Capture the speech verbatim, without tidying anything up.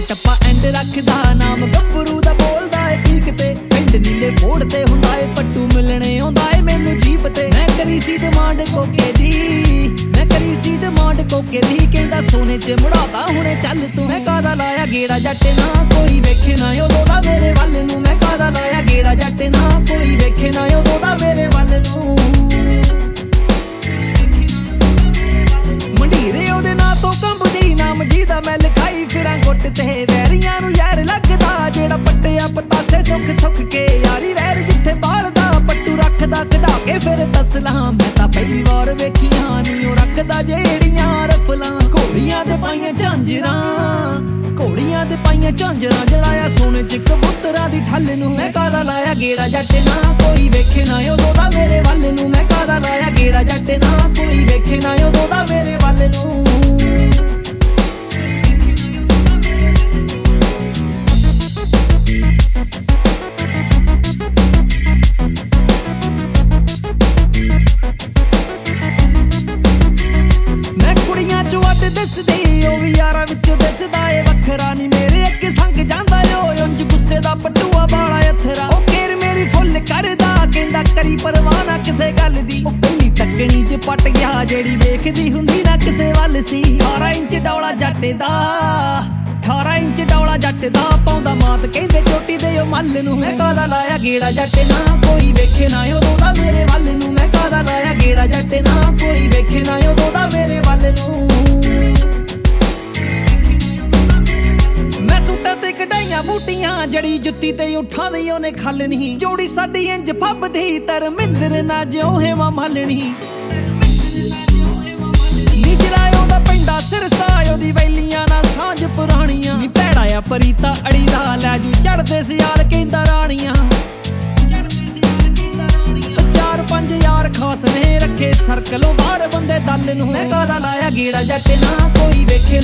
ਟੱਪਾ ਐਂਡ ਰੱਖਦਾ ਨਾਮ ਗੱਭਰੂ ਦਾ ਬੋਲਦਾ ਏ ਪੀਕ ਤੇ ਪਿੰਡ ਨੀਲੇ ਫੋੜ ਤੇ ਹੁੰਦਾ ਏ ਪੱਟੂ ਮਿਲਣੇ ਆਉਂਦਾ ਏ ਮੈਨੂੰ ਜੀਪ ਤੇ ਮੈਂ ਕਰੀ ਸੀ ਡਿਮਾਂਡ ਕੋਕੇ ਦੀ ਮੈਂ ਕਰੀ ਸੀ ਡਿਮਾਂਡ ਕੋਕੇ ਦੀ ਕਹਿੰਦਾ ਸੋਨੇ ਚ ਮੁੜਾਤਾ ਹੁਣੇ ਚੱਲ ਤੂੰ ਮੈਂ ਕਾਹਦਾ ਲਾਇਆ ਗੇੜਾ ਜੱਟ ਨਾ ਕੋਈ ਵੇਖੇ ਨਾ ਉਦੋਂ ਦਾ ਮੇਰੇ ਵੱਲ ਨੂੰ ਮੈਂ ਕਾਹਦਾ ਲਾਇਆ ਗੇੜਾ ਜੱਟ ਨਾ ਕੋਈ ਵੇਖੇ ਨਾ ਉਦੋਂ ਦਾ ਮੇਰੇ ਵੱਲ ਨੂੰ ਮੰਡੀਰੇ ਉਹਦੇ ਨਾਂ ਤੋਂ ਕੰਬਦੀ ਨਾਮ ਜਿਹਦਾ ਮੈਂ ਲਿਖਾਈ ਫਿਰਾਂ ਗੁੱਟ ਤੇ ਵੈਰੀਆਂ ਨੂੰ ਯਾਰ ਲੱਗਦਾ ਜਿਹੜਾ ਪੱਟਿਆ ਪਤਾਸੇ ਸੁੱਖ ਸੁੱਖ ਕੇ ਯਾਰੀ ਵੈਰ ਜਿੱਥੇ ਬਾਲਦਾ ਪੱਟੂ ਰੱਖਦਾ ਕਢਾ ਕੇ ਫਿਰ ਤਸਲਾਂ ਮੈਂ ਤਾਂ ਪਹਿਲੀ ਵਾਰ ਵੇਖੀਆਂ ਨੀ ਉਹ ਰੱਖਦਾ ਜਿਹੜੀਆਂ ਰਫਲਾਂ ਘੋੜੀਆਂ ਤੇ ਪਾਈਆਂ ਝਾਂਜਰਾਂ ਘੋੜੀਆਂ ਤੇ ਪਾਈਆਂ ਝਾਂਜਰਾਂ ਜੜਾਇਆ ਸੋਨੇ ਚ ਕਬੂਤਰਾਂ ਦੀ ਠੱਲ ਨੂੰ ਮੈਂ ਕਾਹਦਾ ਲਾਇਆ ਗੇੜਾ ਜੱਟ ਨਾ ਕੋਈ ਵੇਖੇ ਨਾ ਉਦੋਂ ਦਾ ਮੇਰੇ ਵੱਲ ਨੂੰ ਮੈਂ ਕਾਹਦਾ ਲਾਇਆ ਗੇੜਾ ਜੱਟ ਨਾ ਕੋਈ ਵੇਖੇ ਨਾ ਉਦੋਂ ਦਾ ਮੇਰੇ ਵੱਲ ਨੂੰ ਦਿਸਦੀ ਉਹ ਵੀ ਯਾਰਾਂ ਵਿੱਚੋਂ ਦਿਸਦਾ ਏ ਵੱਖਰਾ ਨੀ ਮੇਰੇ ਅੱਗੇ ਸੰਗ ਜਾਂਦਾ ਓ ਉਂਝ ਗੁੱਸੇ ਦਾ ਪਟੂਆ ਬਾਲਾ ਅਥਰਾ ਉਹ ਕੇਰ ਮੇਰੀ ਫੁੱਲ ਕਰਦਾ ਕਹਿੰਦਾ ਕਰੀ ਪਰਵਾਹ ਨਾ ਕਿਸੇ ਗੱਲ ਦੀ ਉਹ ਪਹਿਲੀ ਤੱਕਣੀ ਚ ਪਟ ਗਿਆ ਜਿਹੜੀ ਵੇਖਦੀ ਹੁੰਦੀ ਨਾ ਕਿਸੇ ਵੱਲ ਸੀ ਅਠਾਰਾਂ ਇੰਚ ਡੌਲਾ ਜੱਟ ਦਾ ਅਠਾਰਾਂ ਇੰਚ ਡੌਲਾ ਜੱਟ ਦਾ ਪਾਉਂਦਾ ਮਾਤ ਕਹਿੰਦੇ ਚੋਟੀ ਦੇ ਉਹ ਮੱਲ ਨੂੰ ਮੈਂ ਕਾਹਦਾ ਲਾਇਆ ਗੇੜਾ ਜੱਟ ਨਾ ਕੋਈ ਵੇਖੇ ਨਾ ਉਦੋਂ ਦਾ ਮੇਰੇ ਵੱਲ ਨੂੰ ਮੈਂ ਕਾਹਦਾ ਲਾਇਆ ਗੇੜਾ ਜੱਟ ਨਾ ਕੋਈ ਵੇਖੇ ਨਾ ਉਦੋਂ ਦਾ ਮੇਰੇ ਵੱਲ ਨੂੰ ਕਢਾਈਆਂ ਬੂਟੀਆਂ ਜੜੀ ਜੁੱਤੀ ਤੇ ਉਠਾਂ ਦੀ ਉਹਨੇ ਖੱਲ ਨਹੀਂ ਜੋੜੀ ਸਾਡੀ ਇੰਜ ਫੱਬਦੀ ਧਰਮਿੰਦਰ ਨਾ ਜਿਉਂ ਹੇਵਾ ਮਲਣੀ ਨਿਜਰਾ ਉਹਦਾ ਪੈਂਦਾ ਸਿਰਸਾ ਉਹਦੀ ਵੈਲੀਆਂ ਨਾ ਸਾਂਝ ਪੁਰਾਣੀਆਂ ਨੀ ਭੈੜਾ ਆ ਪਰੀਤਾ ਅੜੀ ਦਾ ਲੈ ਜੂ ਚੜਦੇ ਸਿਆਲ ਕਹਿੰਦਾ ਰਾਣੀਆਂ ਚਾਰ ਪੰਜ ਯਾਰ ਖਾਸ ਨੇ ਰੱਖੇ ਸਰਕਲੋਂ ਬਾਹਰ ਬੰਦੇ ਦਲ ਨੂੰ ਮੈਂ ਕਾਹਦਾ ਲਾਇਆ ਗੇੜਾ ਜੱਟ ਨਾ ਕੋਈ ਵੇਖੇ